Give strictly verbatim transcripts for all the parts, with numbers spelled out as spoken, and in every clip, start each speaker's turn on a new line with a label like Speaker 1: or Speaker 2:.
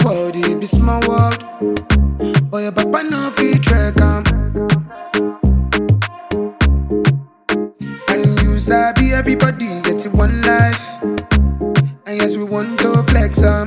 Speaker 1: world, it be small world. But your papa no fit track am. And you sabi everybody get it one life. And yes, we want to flex am.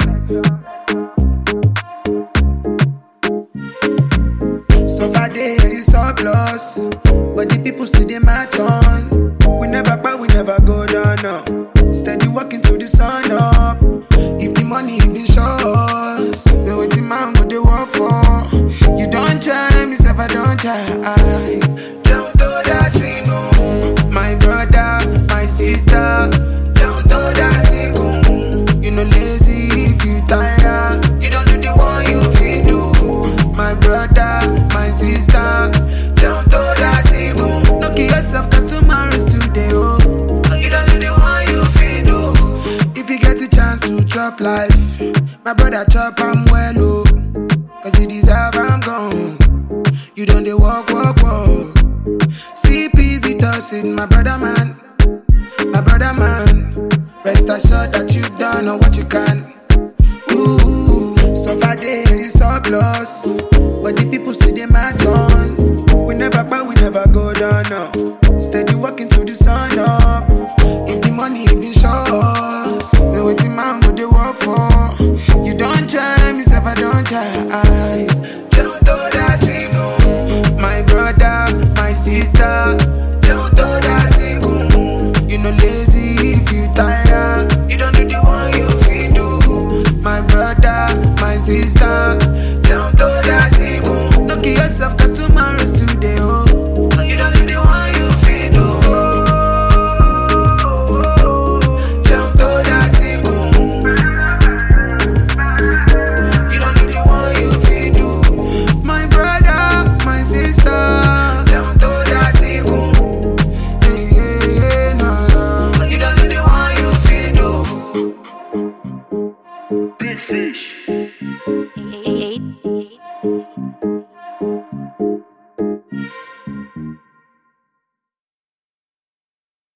Speaker 1: So far day is surplus, but the people still they match on. We never buy, we never go down now. Steady walking to the sun up. If the money been shows, then what the man go they work for? You don't try, me self I don't try. Down to that scene, my brother, my sister. Down to that scene, you know lazy if you tired. You don't do the one you feel do. My brother, my sister. Down to that scene, no kill yourself cause tomorrow is today. Oh, you don't do the one you feel do. If you get a chance to chop life, my brother chop I'm well, oh. Cause you deserve I'm gone. You don't they walk, walk, walk. C P Z does it, my brother man. My brother man. Rest assured that you've done all what you can. Ooh, so far day is surplus,